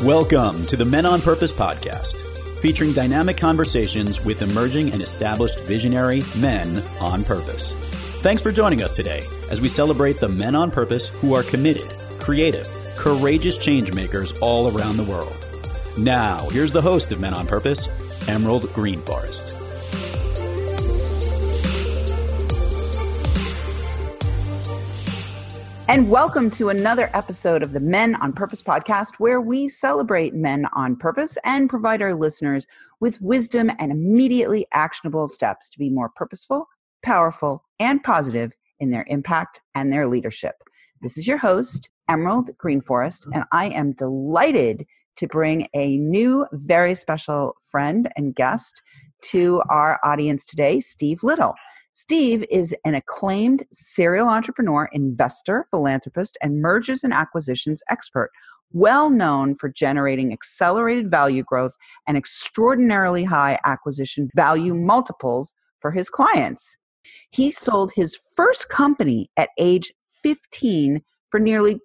Welcome to the Men on Purpose podcast, featuring dynamic conversations with emerging and established visionary men on purpose. Thanks for joining us today as we celebrate the men on purpose who are committed, creative, courageous change makers all around the world. Now, here's the host of Men on Purpose, Emerald Greenforest. And welcome to another episode of the Men on Purpose podcast, where we celebrate men on purpose and provide our listeners with wisdom and immediately actionable steps to be more purposeful, powerful, and positive in their impact and their leadership. This is your host, Emerald Greenforest, and I am delighted to bring a new, very special friend and guest to our audience today, Steve Little. Steve is an acclaimed serial entrepreneur, investor, philanthropist, and mergers and acquisitions expert, well known for generating accelerated value growth and extraordinarily high acquisition value multiples for his clients. He sold his first company at age 15 for nearly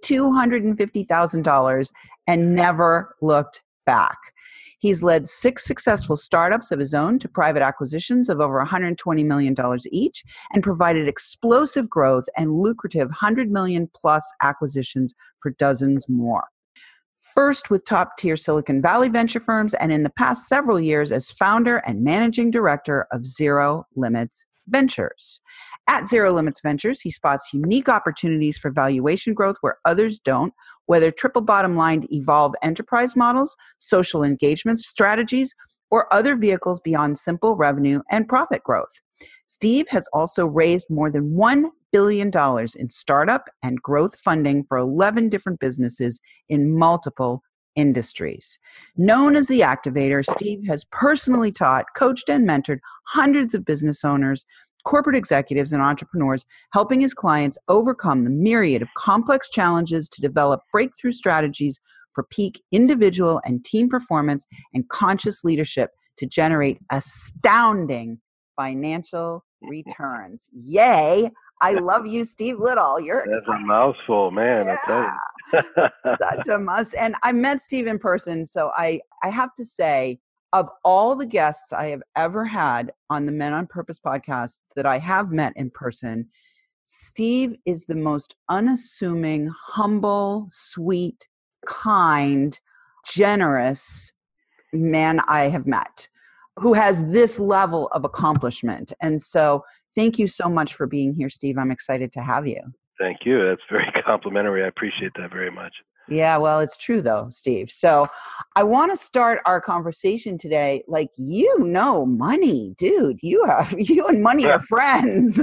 $250,000 and never looked back. He's led 6 successful startups of his own to private acquisitions of over $120 million each and provided explosive growth and lucrative $100 million plus acquisitions for dozens more. First with top-tier Silicon Valley venture firms, and in the past several years as founder and managing director of Zero Limits Ventures. At Zero Limits Ventures, he spots unique opportunities for valuation growth where others don't, whether triple bottom line evolve enterprise models, social engagement strategies, or other vehicles beyond simple revenue and profit growth. Steve has also raised more than $1 billion in startup and growth funding for 11 different businesses in multiple industries. Known as the Activator, Steve has personally taught, coached, and mentored hundreds of business owners, corporate executives, and entrepreneurs, helping his clients overcome the myriad of complex challenges to develop breakthrough strategies for peak individual and team performance and conscious leadership to generate astounding financial returns. Yay! I love you, Steve Little. You're excited. That's a mouthful, man. Yeah. I tell you. Such a must. And I met Steve in person, so I have to say, of all the guests I have ever had on the Men on Purpose podcast that I have met in person, Steve is the most unassuming, humble, sweet, kind, generous man I have met who has this level of accomplishment. And so thank you so much for being here, Steve. I'm excited to have you. Thank you. That's very complimentary. I appreciate that very much. Yeah, well, it's true though, Steve. So I want to start our conversation today. Like, money, dude, you and money are friends.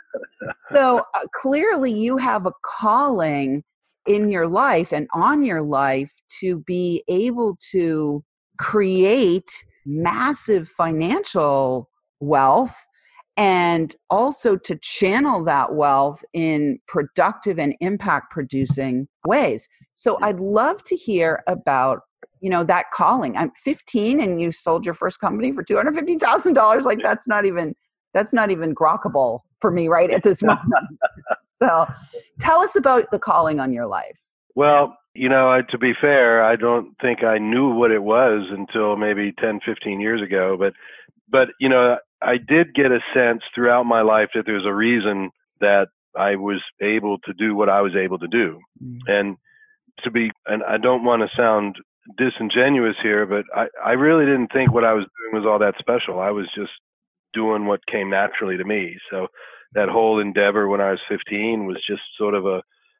So clearly you have a calling in your life and on your life to be able to create massive financial wealth and also to channel that wealth in productive and impact producing ways. So I'd love to hear about, that calling. I'm 15 and you sold your first company for $250,000. Like that's not even grokkable for me right at this moment. So tell us about the calling on your life. Well, to be fair, I don't think I knew what it was until maybe 10, 15 years ago. But I did get a sense throughout my life that there's a reason that I was able to do what I was able to do. And I don't want to sound disingenuous here, but I really didn't think what I was doing was all that special. I was just doing what came naturally to me. So that whole endeavor when I was 15 was just sort of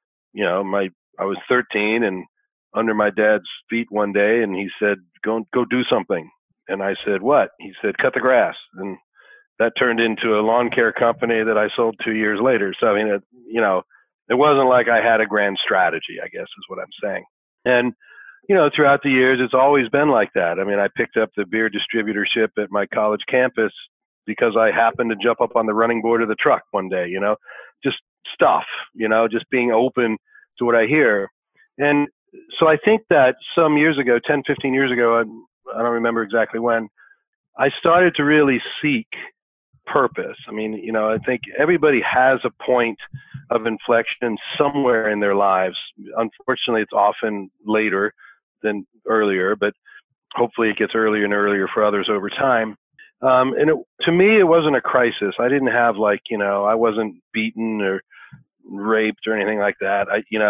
I was 13 and under my dad's feet one day, and he said, go do something. And I said, what? He said, cut the grass. And that turned into a lawn care company that I sold 2 years later. So, it wasn't like I had a grand strategy, I guess is what I'm saying. And, throughout the years, it's always been like that. I mean, I picked up the beer distributorship at my college campus because I happened to jump up on the running board of the truck one day, just stuff, just being open to what I hear. And so I think that some years ago, 10, 15 years ago, I don't remember exactly when, I started to really seek purpose. I mean, I think everybody has a point of inflection somewhere in their lives. Unfortunately, it's often later than earlier, but hopefully it gets earlier and earlier for others over time. To me, it wasn't a crisis. I didn't have I wasn't beaten or raped or anything like that.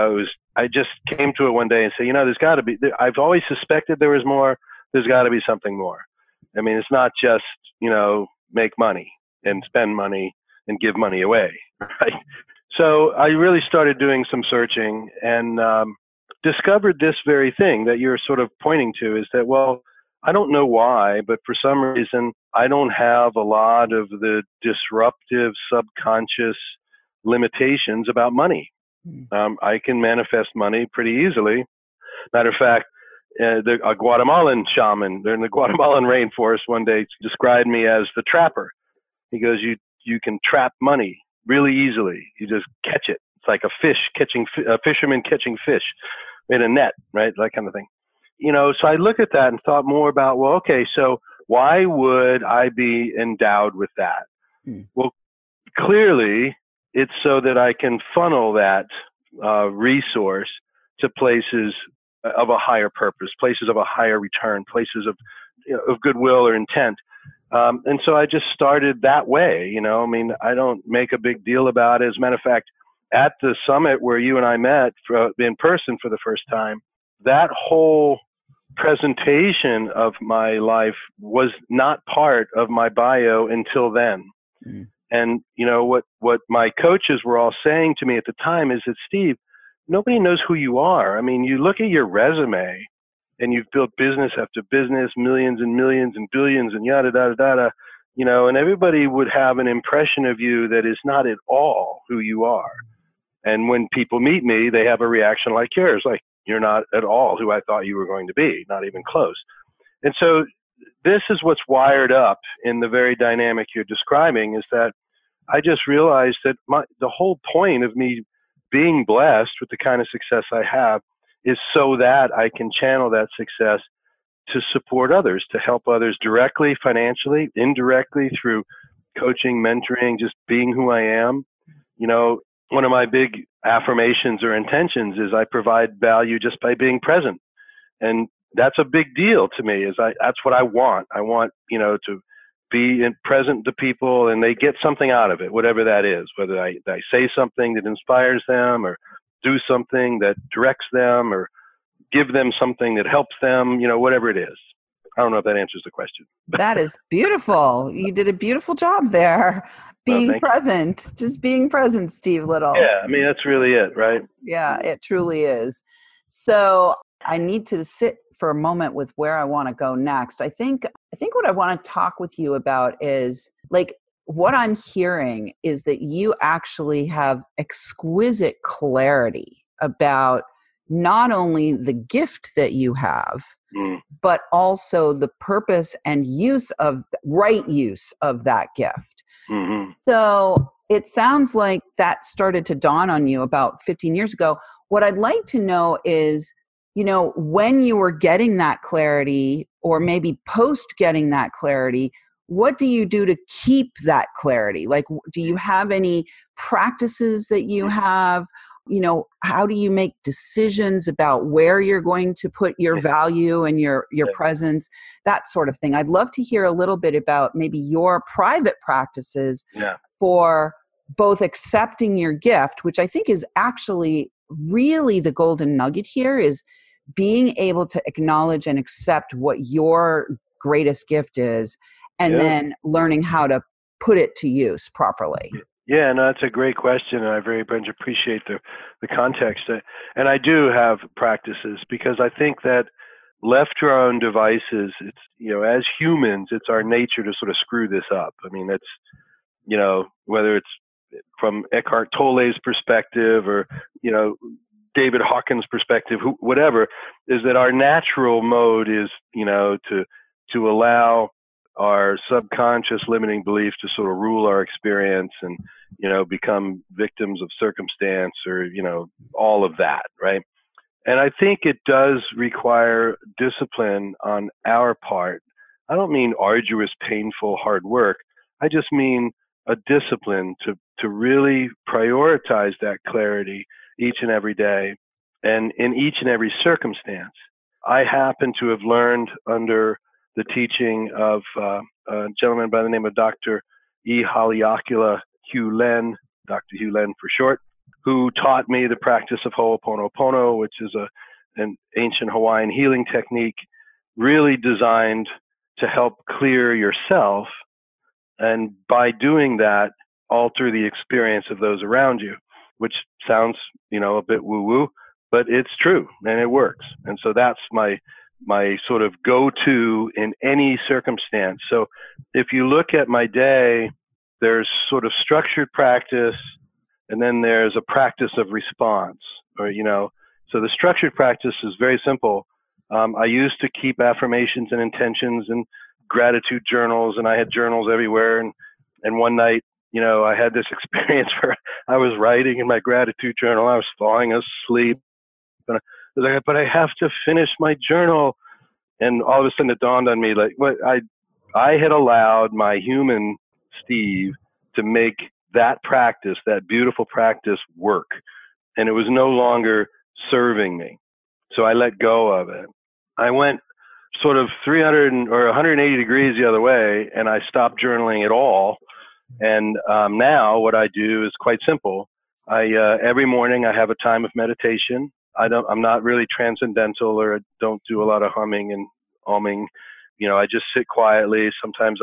I just came to it one day and said, there's got to be, I've always suspected there was more. There's got to be something more. I mean, it's not just, make money and spend money and give money away, right? So I really started doing some searching and discovered this very thing that you're sort of pointing to, is that, well, I don't know why, but for some reason, I don't have a lot of the disruptive subconscious limitations about money. I can manifest money pretty easily. Matter of fact, a Guatemalan shaman, they're in the Guatemalan rainforest, one day described me as the trapper. He goes, you can trap money really easily. You just catch it. It's like a fisherman catching fish in a net, right? That kind of thing. So I look at that and thought more about, well, okay, so why would I be endowed with that? Well, clearly it's so that I can funnel that resource to places of a higher purpose, places of a higher return, places of goodwill or intent. And so I just started that way. I don't make a big deal about it. As a matter of fact, at the summit where you and I met in person for the first time, that whole presentation of my life was not part of my bio until then. And what my coaches were all saying to me at the time is that, Steve, nobody knows who you are. I mean, you look at your resume and you've built business after business, millions and millions and billions and yada, yada, yada, and everybody would have an impression of you that is not at all who you are. And when people meet me, they have a reaction like yours, like, you're not at all who I thought you were going to be, not even close. And so this is what's wired up in the very dynamic you're describing, is that I just realized that the whole point of me being blessed with the kind of success I have is so that I can channel that success to support others, to help others directly, financially, indirectly through coaching, mentoring, just being who I am. One of my big affirmations or intentions is I provide value just by being present. And that's a big deal to me. That's what I want. I want, to be present to people and they get something out of it, whatever that is, whether I say something that inspires them or do something that directs them or give them something that helps them, whatever it is. I don't know if that answers the question. That is beautiful. You did a beautiful job there. Being present, just being present, Steve Little. Yeah, I mean, that's really it, right? Yeah, it truly is. So I need to sit for a moment with where I want to go next. I think what I want to talk with you about is, like, what I'm hearing is that you actually have exquisite clarity about not only the gift that you have, but also the purpose and right use of that gift. Mm-hmm. So it sounds like that started to dawn on you about 15 years ago. What I'd like to know is, when you were getting that clarity, or maybe post getting that clarity, what do you do to keep that clarity? Like, do you have any practices that you have? How do you make decisions about where you're going to put your value and your presence, that sort of thing? I'd love to hear a little bit about maybe your private practices for both accepting your gift, which I think is actually really the golden nugget here, is being able to acknowledge and accept what your greatest gift is, and then learning how to put it to use properly. Yeah, no, that's a great question, and I very much appreciate the context. And I do have practices, because I think that left to our own devices, it's, as humans, it's our nature to sort of screw this up. I mean, that's, whether it's from Eckhart Tolle's perspective or, David Hawkins' perspective, whatever, is that our natural mode is, to allow our subconscious limiting beliefs to sort of rule our experience and, become victims of circumstance or, all of that, right? And I think it does require discipline on our part. I don't mean arduous, painful, hard work. I just mean a discipline to really prioritize that clarity each and every day and in each and every circumstance. I happen to have learned under the teaching of a gentleman by the name of Dr. E. Haleakala Hugh Len, Dr. Hugh Len for short, who taught me the practice of Ho'oponopono, which is an ancient Hawaiian healing technique really designed to help clear yourself, and by doing that, alter the experience of those around you, which sounds, a bit woo-woo, but it's true and it works. And so that's my sort of go-to in any circumstance. So if you look at my day, there's sort of structured practice, and then there's a practice of response, so the structured practice is very simple. I used to keep affirmations and intentions and gratitude journals, and I had journals everywhere. And one night, I had this experience where I was writing in my gratitude journal. I was falling asleep. And I was like, but I have to finish my journal. And all of a sudden it dawned on me, like, what I had allowed my human Steve to make that practice, that beautiful practice, work. And it was no longer serving me. So I let go of it. I went sort of 300 or 180 degrees the other way, and I stopped journaling at all. And now what I do is quite simple. Every morning I have a time of meditation. I'm not really transcendental, or don't do a lot of humming and umming. I just sit quietly. Sometimes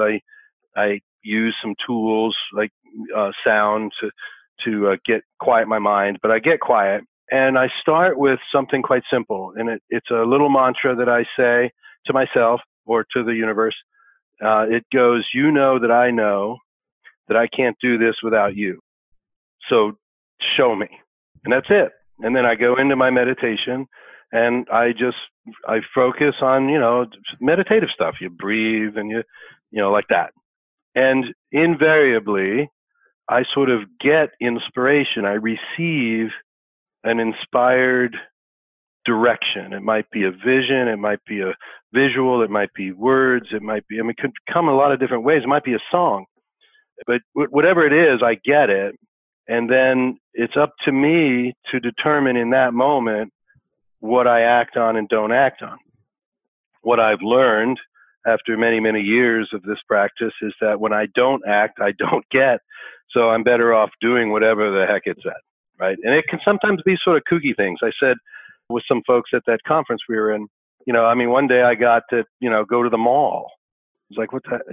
I use some tools like sound to get quiet my mind, but I get quiet. And I start with something quite simple, and it's a little mantra that I say to myself or to the universe. It goes, that I know that I can't do this without you. So show me. And that's it. And then I go into my meditation, and I focus on, meditative stuff. You breathe and you like that. And invariably, I sort of get inspiration. I receive an inspired direction. It might be a vision, it might be a visual, it might be words, it could come a lot of different ways. It might be a song, but whatever it is, I get it. And then it's up to me to determine in that moment what I act on and don't act on. What I've learned after many, many years of this practice is that when I don't act, I don't get. So I'm better off doing whatever the heck it said. Right. And it can sometimes be sort of kooky things. I said with some folks at that conference we were in, one day I got to, go to the mall. It's like,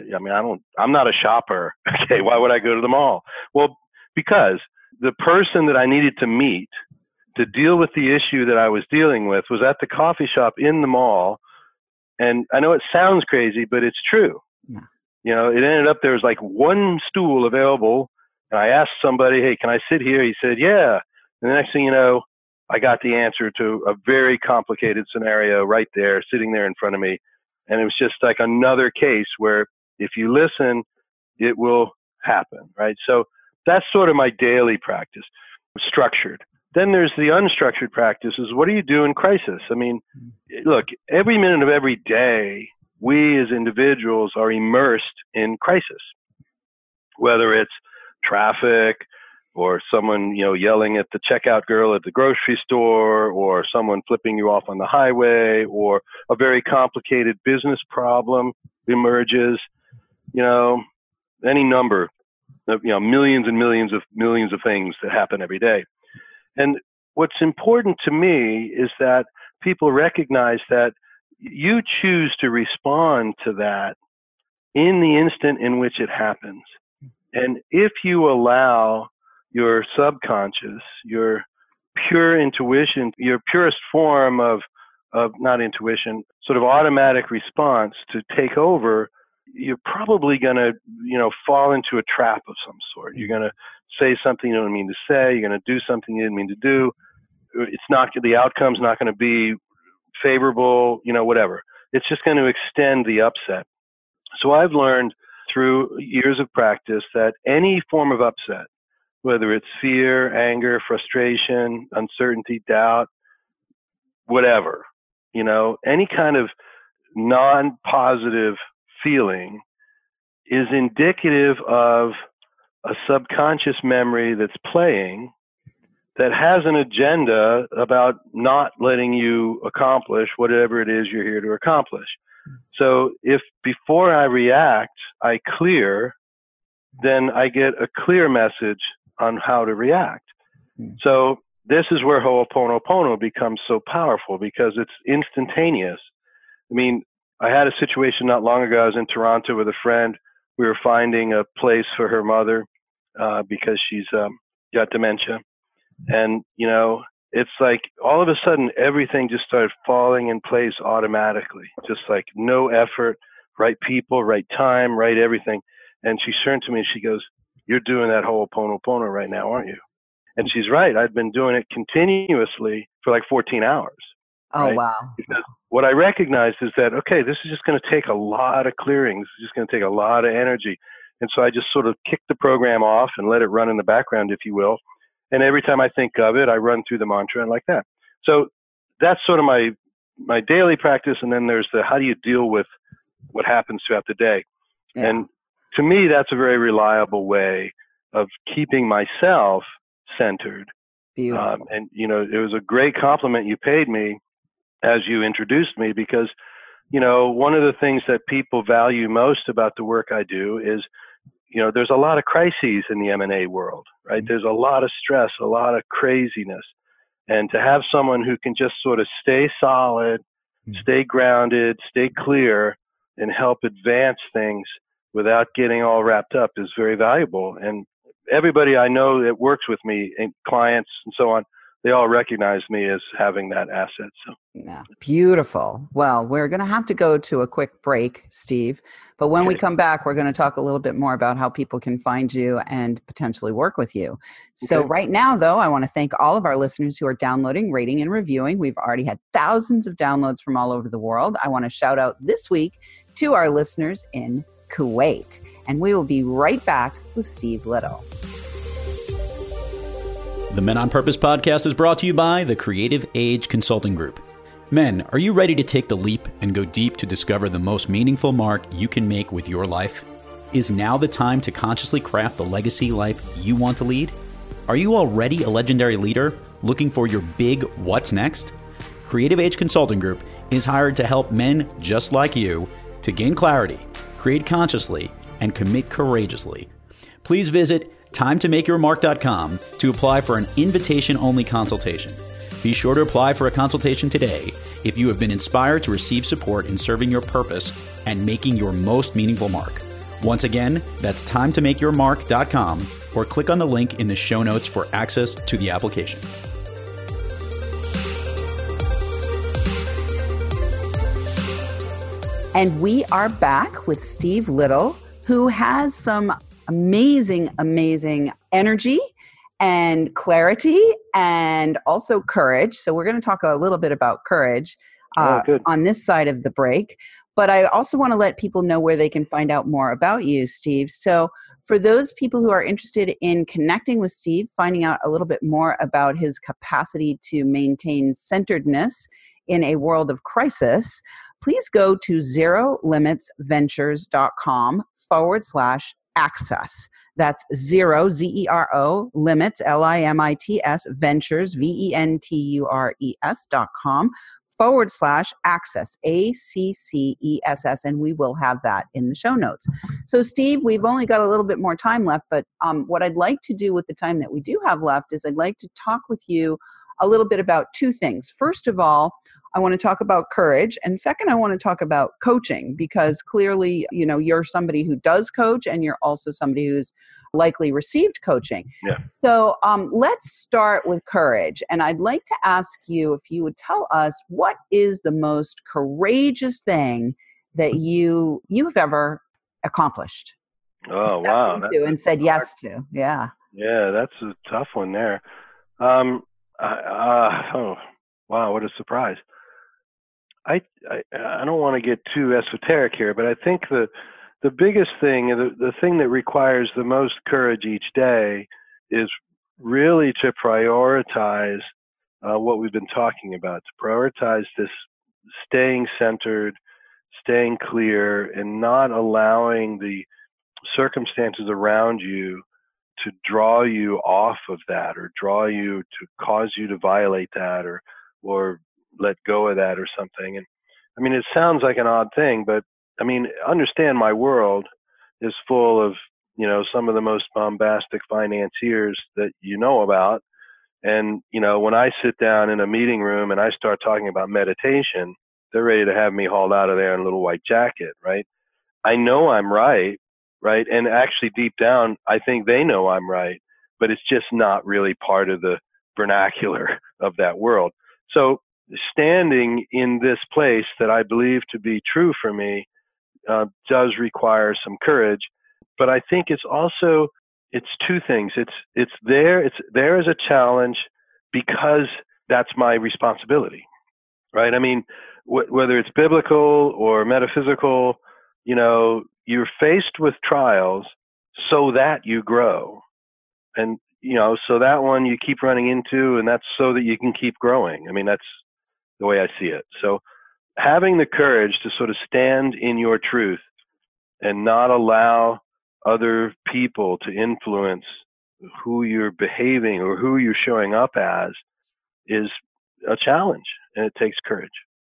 I'm not a shopper. Okay. Why would I go to the mall? Well, because the person that I needed to meet to deal with the issue that I was dealing with was at the coffee shop in the mall. And I know it sounds crazy, but it's true. Yeah. It ended up there was like one stool available. And I asked somebody, hey, can I sit here? He said, yeah. And the next thing you know, I got the answer to a very complicated scenario right there, sitting there in front of me. And it was just like another case where if you listen, it will happen, right? So that's sort of my daily practice, structured. Then there's the unstructured practices. What do you do in crisis? Look, every minute of every day, we as individuals are immersed in crisis, whether it's traffic or someone, yelling at the checkout girl at the grocery store, or someone flipping you off on the highway, or a very complicated business problem emerges, any number of, millions and millions of things that happen every day. And what's important to me is that people recognize that you choose to respond to that in the instant in which it happens. And if you allow your subconscious, your pure intuition, your purest form of not intuition, sort of automatic response to take over, you're probably going to, fall into a trap of some sort. You're going to say something you don't mean to say. You're going to do something you didn't mean to do. The outcome's not going to be favorable, whatever. It's just going to extend the upset. So I've learned through years of practice that any form of upset, whether it's fear, anger, frustration, uncertainty, doubt, whatever, any kind of non-positive feeling is indicative of a subconscious memory that's playing that has an agenda about not letting you accomplish whatever it is you're here to accomplish. So if before I react, I clear, then I get a clear message on how to react. So this is where Ho'oponopono becomes so powerful, because it's instantaneous. I mean, I had a situation not long ago. I was in Toronto with a friend. We were finding a place for her mother because she's got dementia. And, you know, it's like all of a sudden everything just started falling in place automatically, just like no effort, right people, right time, right everything. And she turned to me and she goes, "You're doing that Ho'oponopono right now, aren't you?" And she's right. I've been doing it continuously for like 14 hours. Oh, right? wow. Because what I recognized is that, okay, this is just going to take a lot of clearing. This is just going to take a lot of energy. And so I just sort of kicked the program off and let it run in the background, if you will. And every time I think of it, I run through the mantra and like that. So that's sort of my daily practice. And then there's the how do you deal with what happens throughout the day. Yeah. And to me, that's a very reliable way of keeping myself centered. Beautiful. And, you know, it was a great compliment you paid me as you introduced me, because, you know, one of the things that people value most about the work I do is, you know, there's a lot of crises in the M&A world, right? There's a lot of stress, a lot of craziness. And to have someone who can just sort of stay solid, stay grounded, stay clear, and help advance things without getting all wrapped up is very valuable. And everybody I know that works with me, and clients and so on, they all recognize me as having that asset. So yeah, beautiful. Well, we're going to have to go to a quick break, Steve. But when we come back, we're going to talk a little bit more about how people can find you and potentially work with you. So right now, though, I want to thank all of our listeners who are downloading, rating, and reviewing. We've already had thousands of downloads from all over the world. I want to shout out this week to our listeners in Kuwait. And we will be right back with Steve Little. The Men on Purpose podcast is brought to you by the Creative Age Consulting Group. Men, are you ready to take the leap and go deep to discover the most meaningful mark you can make with your life? Is now the time to consciously craft the legacy life you want to lead? Are you already a legendary leader looking for your big what's next? Creative Age Consulting Group is hired to help men just like you to gain clarity, create consciously, and commit courageously. Please visit timetomakeyourmark.com to apply for an invitation-only consultation. Be sure to apply for a consultation today if you have been inspired to receive support in serving your purpose and making your most meaningful mark. Once again, that's timetomakeyourmark.com, or click on the link in the show notes for access to the application. And we are back with Steve Little, who has some amazing energy and clarity and also courage. So we're going to talk a little bit about courage on this side of the break. But I also want to let people know where they can find out more about you, Steve. So for those people who are interested in connecting with Steve, finding out a little bit more about his capacity to maintain centeredness in a world of crisis, please go to zerolimitsventures.com/access. That's zero, ZERO, limits, LIMITS, ventures, VENTURES.com/access, ACCESS, and we will have that in the show notes. So, Steve, we've only got a little bit more time left, but what I'd like to do with the time that we do have left is I'd like to talk with you a little bit about two things. First of all, I want to talk about courage. And second, I want to talk about coaching, because clearly, you know, you're somebody who does coach and you're also somebody who's likely received coaching. Yeah. So let's start with courage. And I'd like to ask you if you would tell us what is the most courageous thing that you've ever accomplished. Oh, wow. And said yes to. Yeah. Yeah, that's a tough one there. Oh, wow, what a surprise. I don't want to get too esoteric here, but I think the biggest thing, the thing that requires the most courage each day is really to prioritize what we've been talking about, to prioritize this staying centered, staying clear, and not allowing the circumstances around you to draw you off of that, or draw you to cause you to violate that, or let go of that or something. And I mean, it sounds like an odd thing, but I mean, understand my world is full of, some of the most bombastic financiers that you know about. And, when I sit down in a meeting room and I start talking about meditation, they're ready to have me hauled out of there in a little white jacket, right? I know I'm right? And actually deep down, I think they know I'm right, but it's just not really part of the vernacular of that world. So standing in this place that I believe to be true for me does require some courage. But I think it's two things. It's there as a challenge because that's my responsibility, right? I mean, whether it's biblical or metaphysical, you're faced with trials so that you grow. And, so that one you keep running into, and that's so that you can keep growing. I mean, that's the way I see it. So having the courage to sort of stand in your truth and not allow other people to influence who you're behaving or who you're showing up as is a challenge, and it takes courage.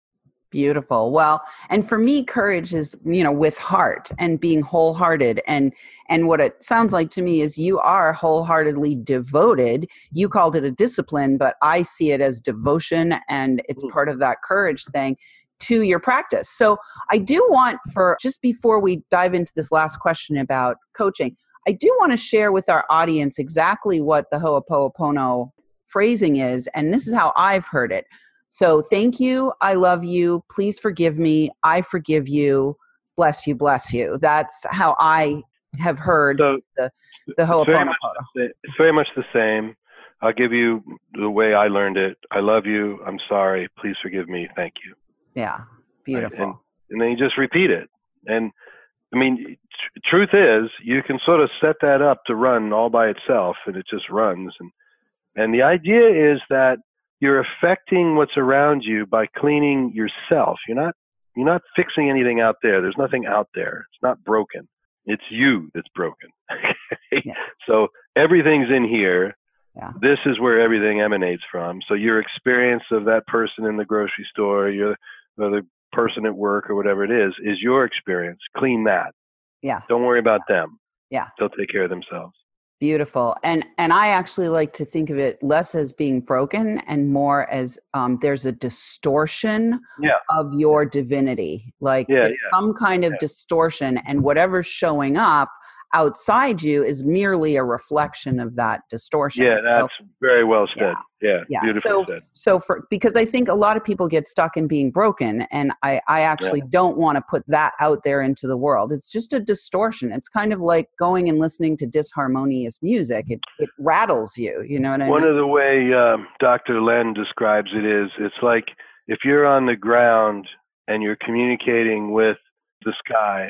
Beautiful. Well, and for me, courage is, with heart and being wholehearted. And what it sounds like to me is you are wholeheartedly devoted. You called it a discipline, but I see it as devotion, and it's part of that courage thing to your practice. So I do want, just before we dive into this last question about coaching, I do want to share with our audience exactly what the Ho'oponopono phrasing is. And this is how I've heard it. So thank you, I love you, please forgive me, I forgive you, bless you, bless you. That's how I have heard the Ho'oponopono. It's very much the same. I'll give you the way I learned it. I love you, I'm sorry, please forgive me, thank you. Yeah, beautiful. Right? And then you just repeat it. And I mean, truth is, you can sort of set that up to run all by itself, and it just runs. And the idea is that you're affecting what's around you by cleaning yourself. You're not fixing anything out there. There's nothing out there. It's not broken. It's you that's broken. Yeah. So everything's in here. Yeah. This is where everything emanates from. So your experience of that person in the grocery store, or the person at work, or whatever it is your experience. Clean that. Yeah. Don't worry about them. Yeah. They'll take care of themselves. Beautiful. And I actually like to think of it less as being broken and more as there's a distortion of your divinity, like some kind of distortion, and whatever's showing up outside you is merely a reflection of that distortion. Yeah, that's very well said. Yeah. Beautifully said. So because I think a lot of people get stuck in being broken, and I actually don't want to put that out there into the world. It's just a distortion. It's kind of like going and listening to disharmonious music. It rattles you, you know what I mean? One of the way Dr. Len describes it is, it's like if you're on the ground and you're communicating with the sky,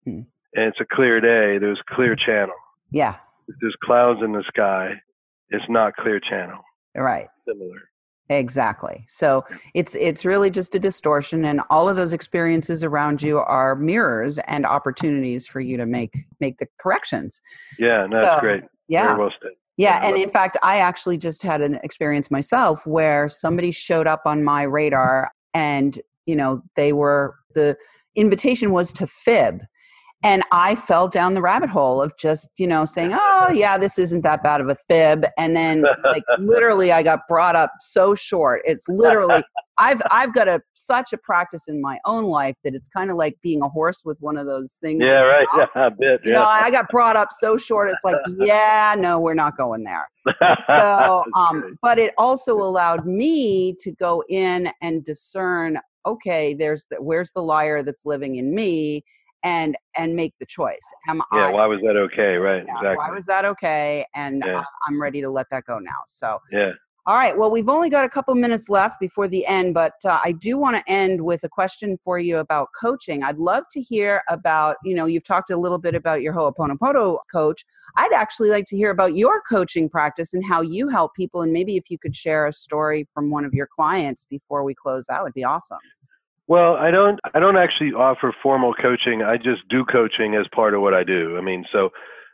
and it's a clear day, there's a clear channel. Yeah. If there's clouds in the sky, it's not clear channel. Right. Similar. Exactly. So it's really just a distortion, and all of those experiences around you are mirrors and opportunities for you to make the corrections. Yeah, that's great. Yeah. Very well said. Yeah, and in fact, I actually just had an experience myself where somebody showed up on my radar, and the invitation was to fib. And I fell down the rabbit hole of just, saying, oh, yeah, this isn't that bad of a fib. And then, literally, I got brought up so short. It's literally, I've got such a practice in my own life that it's kind of like being a horse with one of those things. Yeah, right. Yeah, a bit. Yeah. I got brought up so short. It's like, no, we're not going there. So, but it also allowed me to go in and discern, okay, where's the liar that's living in me? And make the choice. Why was that okay? Right, yeah, exactly. Why was that okay? And I'm ready to let that go now. So, yeah. All right. Well, we've only got a couple minutes left before the end, but I do want to end with a question for you about coaching. I'd love to hear about, you've talked a little bit about your Ho'oponopono coach. I'd actually like to hear about your coaching practice and how you help people. And maybe if you could share a story from one of your clients before we close, that would be awesome. Well, I don't actually offer formal coaching. I just do coaching as part of what I do. I mean, so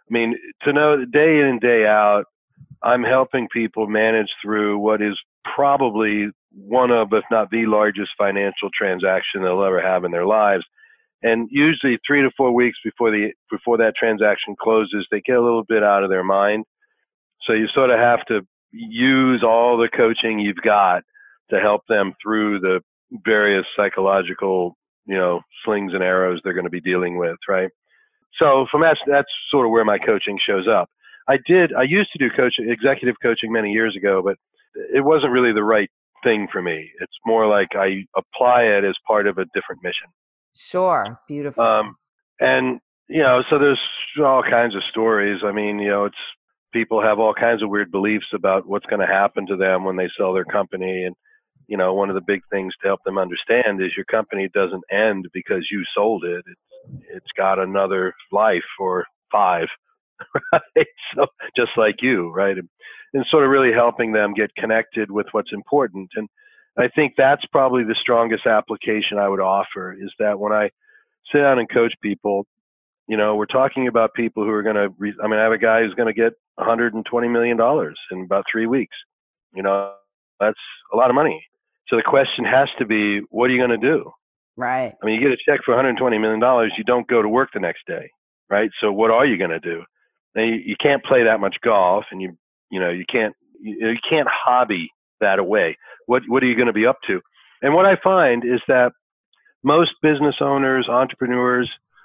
I mean, to know that day in and day out, I'm helping people manage through what is probably one of, if not the largest financial transaction they'll ever have in their lives. And usually 3 to 4 weeks before that transaction closes, they get a little bit out of their mind. So you sort of have to use all the coaching you've got to help them through the various psychological, slings and arrows they're going to be dealing with, right? So from that's sort of where my coaching shows up. I used to do executive coaching many years ago, but it wasn't really the right thing for me. It's more like I apply it as part of a different mission. Sure. Beautiful. And, so there's all kinds of stories. I mean, it's people have all kinds of weird beliefs about what's going to happen to them when they sell their company. And, one of the big things to help them understand is your company doesn't end because you sold it. It's got another life or 5, right? So just like you, right? And sort of really helping them get connected with what's important. And I think that's probably the strongest application I would offer, is that when I sit down and coach people, we're talking about people who are going to, I have a guy who's going to get $120 million in about 3 weeks. That's a lot of money. So the question has to be, what are you going to do? Right. I mean, you get a check for $120 million, you don't go to work the next day, right? So what are you going to do? Now, you can't play that much golf, and you can't hobby that away. What are you going to be up to? And what I find is that most business owners, entrepreneurs,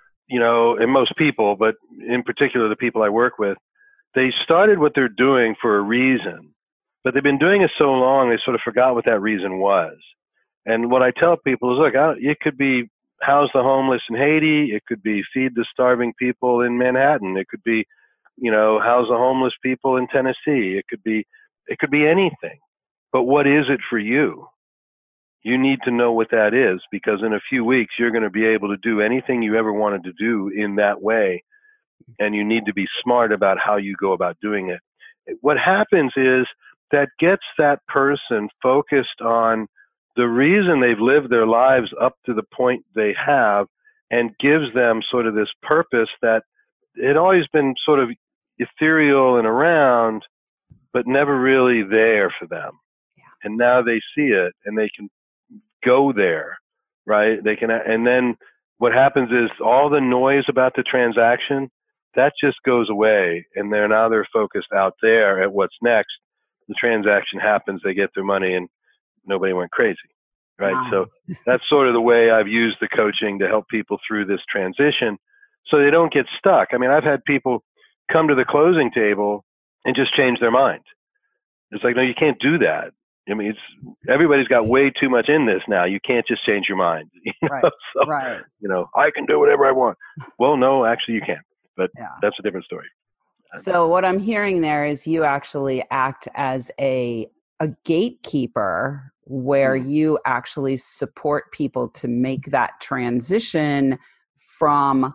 and most people, but in particular the people I work with, they started what they're doing for a reason, but they've been doing it so long they sort of forgot what that reason was. And what I tell people is, look, it could be house the homeless in Haiti, it could be feed the starving people in Manhattan, it could be, house the homeless people in Tennessee, it could be anything. But what is it for you? You need to know what that is, because in a few weeks, you're going to be able to do anything you ever wanted to do in that way. And you need to be smart about how you go about doing it. What happens is that gets that person focused on the reason they've lived their lives up to the point they have, and gives them sort of this purpose that had always been sort of ethereal and around, but never really there for them. Yeah. And now they see it and they can go there, right? And then what happens is all the noise about the transaction, that just goes away, and they're focused out there at what's next. The transaction happens, they get their money, and nobody went crazy, right? Wow. So that's sort of the way I've used the coaching to help people through this transition, so they don't get stuck. I mean, I've had people come to the closing table and just change their mind. It's like, no, you can't do that. I mean, everybody's got way too much in this now. You can't just change your mind. Right. So, right. I can do whatever I want. Well, no, actually you can't. But Yeah. That's a different story. So what I'm hearing there is you actually act as a gatekeeper, where you actually support people to make that transition from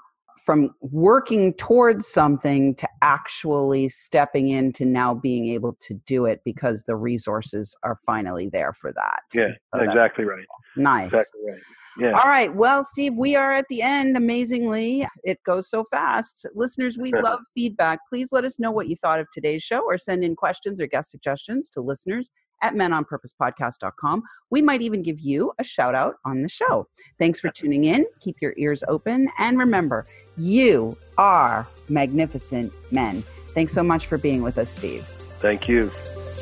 working towards something to actually stepping into now being able to do it, because the resources are finally there for that. Yeah, So exactly right. Nice. Exactly right. Yeah. All right. Well, Steve, we are at the end. Amazingly, it goes so fast. Listeners, we love feedback. Please let us know what you thought of today's show, or send in questions or guest suggestions to listeners@menonpurposepodcast.com. We might even give you a shout out on the show. Thanks for tuning in. Keep your ears open. And remember, you are magnificent men. Thanks so much for being with us, Steve. Thank you.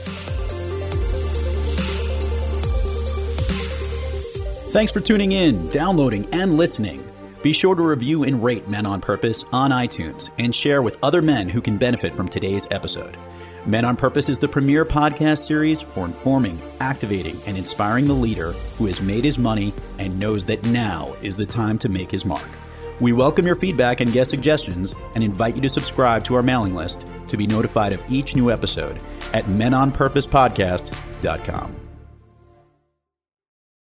Thanks for tuning in, downloading, and listening. Be sure to review and rate Men on Purpose on iTunes, and share with other men who can benefit from today's episode. Men on Purpose is the premier podcast series for informing, activating, and inspiring the leader who has made his money and knows that now is the time to make his mark. We welcome your feedback and guest suggestions, and invite you to subscribe to our mailing list to be notified of each new episode at menonpurposepodcast.com.